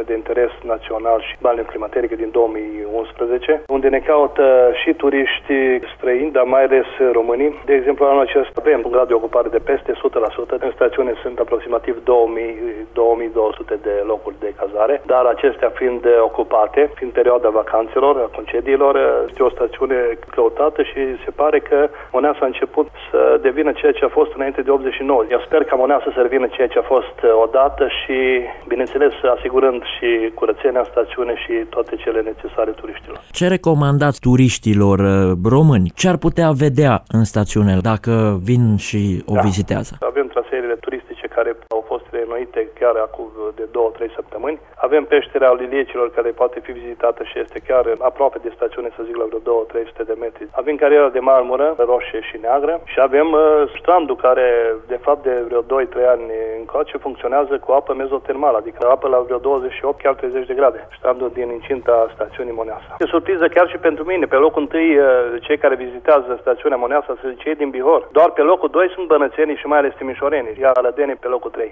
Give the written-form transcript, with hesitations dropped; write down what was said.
stațiune de interes național și balneă climaterică din 2011, unde ne caută și turiști străini, dar mai ales românii. De exemplu, anul acesta avem un grad de ocupare de peste 100%. În stațiune sunt aproximativ 2200 de locuri de cazare, dar acestea fiind ocupate, fiind perioada vacanțelor, a concediilor, este o stațiune căutată și se pare că Moneasa a început să devină ceea ce a fost înainte de 89. Eu sper ca Moneasa să revină ceea ce a fost odată și, bineînțeles, asigurând și curățenia stațiunii și toate cele necesare turiștilor. Ce recomandați turiștilor români? Ce ar putea vedea în stațiune dacă vin și o vizitează? Avem traseele turistice care au fost reînnoite chiar acum de 2-3 săptămâni. Avem peșterea Liliecilor care poate fi vizitată și este chiar aproape de stațiune, să zic, la vreo 200-300 de metri. Avem cariera de marmură, roșie și neagră și avem strandul care, de fapt, de vreo 2-3 ani încoace funcționează cu apă mezotermală, adică apă la vreo 28, chiar 30 de grade. Strandul din incinta stațiunii Moneasa. E surpriză chiar și pentru mine. Pe locul întâi, cei care vizitează stațiunea Moneasa sunt cei din Bihor. Doar pe locul 2 sunt bănățenii și mai ales timișorenii, iar alădenii pe locul 3.